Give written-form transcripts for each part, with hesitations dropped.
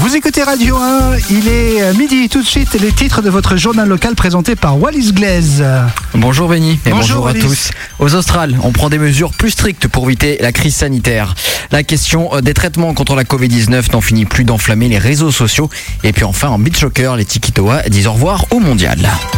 Vous écoutez Radio 1, il est midi. Tout de suite, les titres de votre journal local présenté par Wallis Glaise. Bonjour Benny et bonjour à Wallis. tous. Aux Australes, on prend des mesures plus strictes pour éviter la crise sanitaire. La question des traitements contre la Covid-19 n'en finit plus d'enflammer les réseaux sociaux. Et puis enfin, en beach soccer, les Tikitoa disent au revoir au mondial.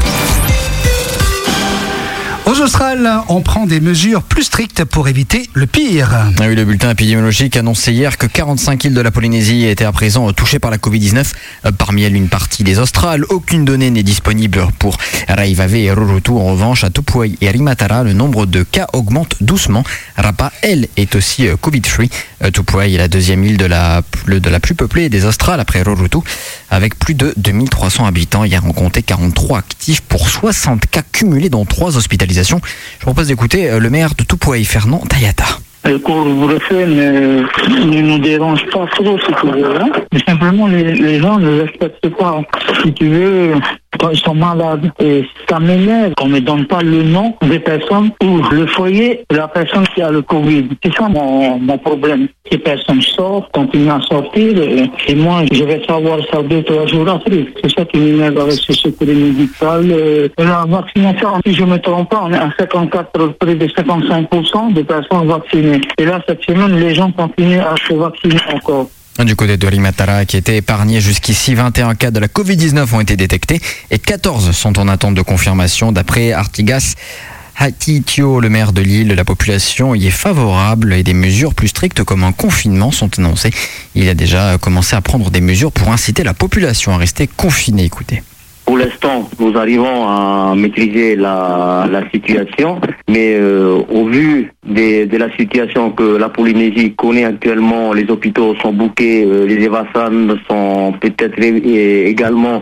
Aux Australes, on prend des mesures plus strictes pour éviter le pire. Ah oui, le bulletin épidémiologique annonçait hier que 45 îles de la Polynésie étaient à présent touchées par la Covid-19. Parmi elles, une partie des Australes. Aucune donnée n'est disponible pour Raivave et Rurutu. En revanche, à Tupuai et Rimatara, le nombre de cas augmente doucement. Rapa, elle, est aussi Covid-free. Tupuai est la deuxième île de la plus peuplée des Australes après Rurutu, avec plus de 2300 habitants. Hier, on comptait 43 actifs pour 60 cas cumulés, dont 3 hospitalisations. Je propose d'écouter le maire de Tupuai, Fernand Tayata. Le couvre-feu ne nous dérange pas trop, si tu veux. Hein. Mais simplement, les gens ne respectent pas. Si tu veux, quand ils sont malades. Et ça m'énerve qu'on ne me donne pas le nom des personnes ou le foyer de la personne qui a le Covid. C'est ça mon problème. Ces personnes sortent, continuent à sortir, et moi, je vais savoir ça 2-3 jours après. C'est ça qui m'énerve avec ce secret médical. La vaccination, si je ne me trompe pas, on est à 54, près de 55% de personnes vaccinées. Et là, cette semaine, les gens continuent à se vacciner encore. Du côté de Rimatara, qui était épargné jusqu'ici, 21 cas de la Covid-19 ont été détectés et 14 sont en attente de confirmation. D'après Artigas Hatitio, le maire de l'île, la population y est favorable et des mesures plus strictes comme un confinement sont annoncées. Il a déjà commencé à prendre des mesures pour inciter la population à rester confinée. Écoutez. Pour l'instant, nous arrivons à maîtriser la situation, mais au vu de la situation que la Polynésie connaît actuellement, les hôpitaux sont bouqués, les Evasans sont peut-être également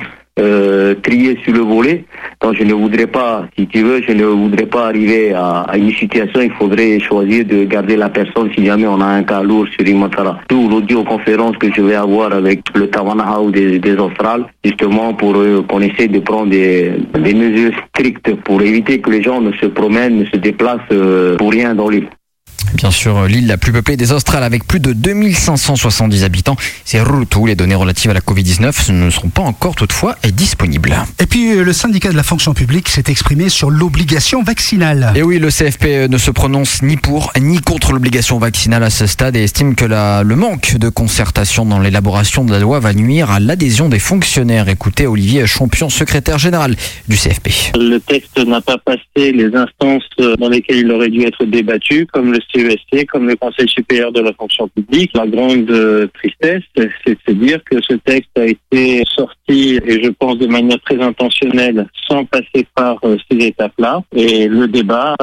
triés sur le volet. Donc je ne voudrais pas, si tu veux, arriver à une situation, il faudrait choisir de garder la personne si jamais on a un cas lourd sur Rimatara. D'où l'audioconférence que je vais avoir avec le Tawanahau des Australes, justement pour qu'on essaie de prendre des mesures strictes pour éviter que les gens ne se promènent, ne se déplacent pour rien dans l'île. Bien sûr, l'île la plus peuplée des Australes avec plus de 2570 habitants, c'est Rurutu. Les données relatives à la Covid-19 ne seront pas encore toutefois disponibles. Et puis, le syndicat de la fonction publique s'est exprimé sur l'obligation vaccinale. Et oui, le CFP ne se prononce ni pour ni contre l'obligation vaccinale à ce stade et estime que le manque de concertation dans l'élaboration de la loi va nuire à l'adhésion des fonctionnaires. Écoutez Olivier Champion, secrétaire général du CFP. Le texte n'a pas passé les instances dans lesquelles il aurait dû être débattu, comme le CEST, comme le Conseil supérieur de la fonction publique. La grande tristesse, c'est de se dire que ce texte a été sorti, et je pense de manière très intentionnelle, sans passer par ces étapes-là. Et le débat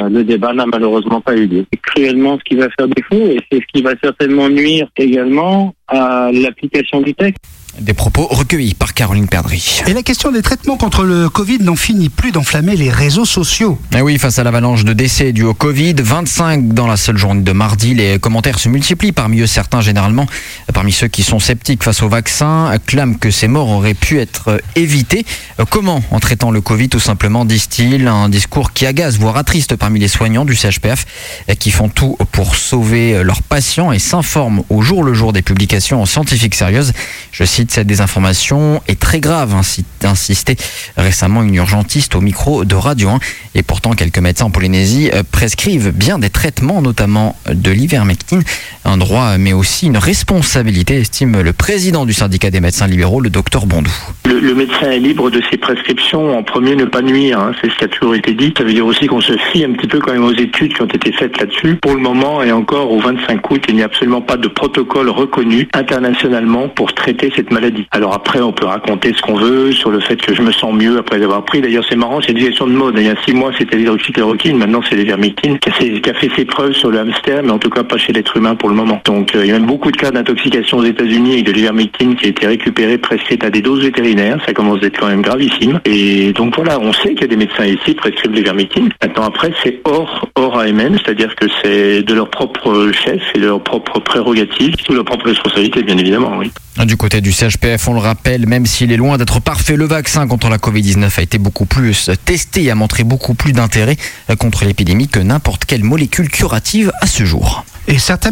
n'a malheureusement pas eu lieu. C'est cruellement ce qui va faire défaut, et c'est ce qui va certainement nuire également à l'application du texte. Des propos recueillis par Caroline Perdry. Et la question des traitements contre le Covid n'en finit plus d'enflammer les réseaux sociaux. Et oui, face à l'avalanche de décès dus au Covid, 25 dans la seule journée de mardi, les commentaires se multiplient. Parmi eux, certains, généralement, parmi ceux qui sont sceptiques face au vaccin, clament que ces morts auraient pu être évitées. Comment en traitant le Covid, tout simplement, disent-ils. Un discours qui agace, voire attriste parmi les soignants du CHPF, qui font tout pour sauver leurs patients et s'informent au jour le jour des publications scientifiques sérieuses. Je cite, cette désinformation est très grave, insisté récemment une urgentiste au micro de Radio 1. Et pourtant, quelques médecins en Polynésie prescrivent bien des traitements, notamment de l'ivermectine. Un droit, mais aussi une responsabilité, estime le président du syndicat des médecins libéraux, le docteur Bondou. Le médecin est libre de ses prescriptions. En premier, ne pas nuire. C'est ce qui a toujours été dit. Ça veut dire aussi qu'on se fie un petit peu quand même aux études qui ont été faites là-dessus. Pour le moment, et encore au 25 août, il n'y a absolument pas de protocole reconnu internationalement pour traiter cette maladie. Alors après, on peut raconter ce qu'on veut sur le fait que je me sens mieux après avoir pris. D'ailleurs, c'est marrant, c'est une question de mode. Il y a 6 mois, c'était l'hydroxychloroquine. Maintenant, c'est l'ivermectine qui a fait ses preuves sur le hamster, mais en tout cas pas chez l'être humain pour le moment. Donc, il y a même beaucoup de cas d'intoxication aux États-Unis avec de l'ivermectine qui a été récupéré presque à des doses vétérinaires. Ça commence à être quand même gravissime. Et donc voilà, on sait qu'il y a des médecins ici qui prescrivent l'ivermectine. Maintenant, après, c'est hors AMN, c'est-à-dire que c'est de leur propre chef et de leur propre prérogative, sous leur propre responsabilité, bien évidemment, oui. Du côté côté du CHPF, on le rappelle, même s'il est loin d'être parfait, le vaccin contre la Covid-19 a été beaucoup plus testé et a montré beaucoup plus d'intérêt contre l'épidémie que n'importe quelle molécule curative à ce jour. Et certains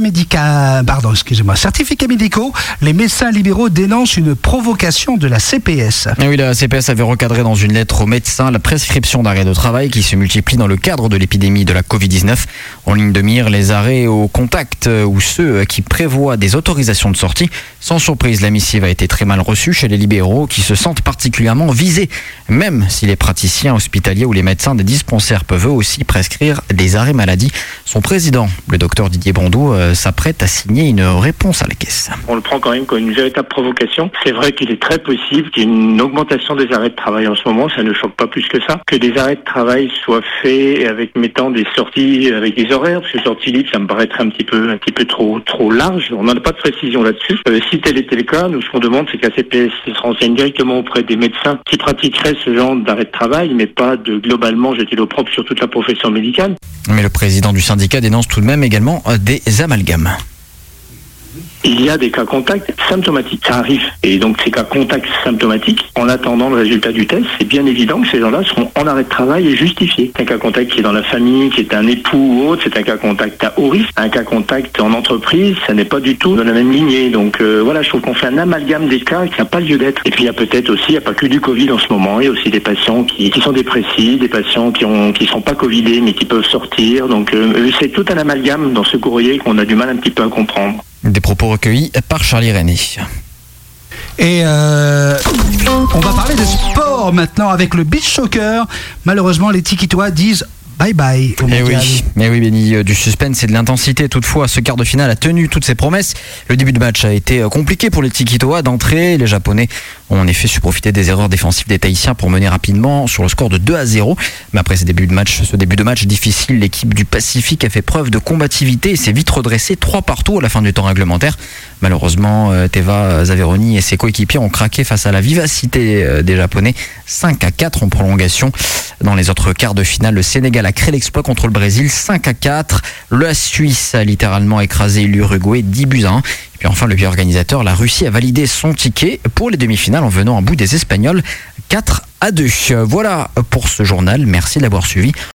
certificats médicaux, les médecins libéraux dénoncent une provocation de la CPS. Et oui, la CPS avait recadré dans une lettre aux médecins la prescription d'arrêt de travail qui se multiplie dans le cadre de l'épidémie de la Covid-19. En ligne de mire, les arrêts au contact ou ceux qui prévoient des autorisations de sortie. Sans surprise, la missive a été très mal reçue chez les libéraux qui se sentent particulièrement visés, même si les praticiens hospitaliers ou les médecins des dispensaires peuvent eux aussi prescrire des arrêts maladie. Son président, le docteur Didier Brando, s'apprête à signer une réponse à la caisse. On le prend quand même comme une véritable provocation. C'est vrai qu'il est très possible qu'il y ait une augmentation des arrêts de travail en ce moment, ça ne choque pas plus que ça. Que des arrêts de travail soient faits avec mettant des sorties avec des horaires, parce que sortie libre, ça me paraîtrait un petit peu trop large. On n'en a pas de précision là-dessus. Si tel était le cas, nous ce qu'on demande, c'est que la CPS se renseigne directement auprès des médecins qui pratiqueraient ce genre d'arrêt de travail, mais pas de globalement jeter l'opprobre sur toute la profession médicale. Mais le président du syndicat dénonce tout de même également des amalgames. Il y a des cas contacts symptomatiques, ça arrive. Et donc ces cas contacts symptomatiques, en attendant le résultat du test, c'est bien évident que ces gens-là seront en arrêt de travail et justifiés. Un cas contact qui est dans la famille, qui est un époux ou autre, c'est un cas contact à haut risque. Un cas contact en entreprise, ça n'est pas du tout dans la même lignée. Donc voilà, je trouve qu'on fait un amalgame des cas qui n'a pas lieu d'être. Et puis il y a peut-être aussi, il n'y a pas que du Covid en ce moment, il y a aussi des patients qui sont dépressifs, des patients qui sont pas Covidés mais qui peuvent sortir. Donc c'est tout un amalgame dans ce courrier qu'on a du mal un petit peu à comprendre. Des propos recueillis par Charlie René. Et on va parler de sport maintenant avec le beach soccer. Malheureusement, les Tikitois disent bye bye au mondial. Mais oui, Benny, du suspense et de l'intensité. Toutefois, ce quart de finale a tenu toutes ses promesses. Le début de match a été compliqué pour les Tikitois d'entrée. Les Japonais ont en effet su profiter des erreurs défensives des Tahitiens pour mener rapidement sur le score de 2-0. Mais après ce début de match difficile, l'équipe du Pacifique a fait preuve de combativité et s'est vite redressée 3-3 à la fin du temps réglementaire. Malheureusement, Teva Zaveroni et ses coéquipiers ont craqué face à la vivacité des Japonais. 5-4 en prolongation. Dans les autres quarts de finale, le Sénégal a créé l'exploit contre le Brésil, 5-4. La Suisse a littéralement écrasé l'Uruguay, 10-1. Et puis enfin, le pays organisateur, la Russie, a validé son ticket pour les demi-finales en venant à bout des Espagnols, 4-2. Voilà pour ce journal. Merci de l'avoir suivi.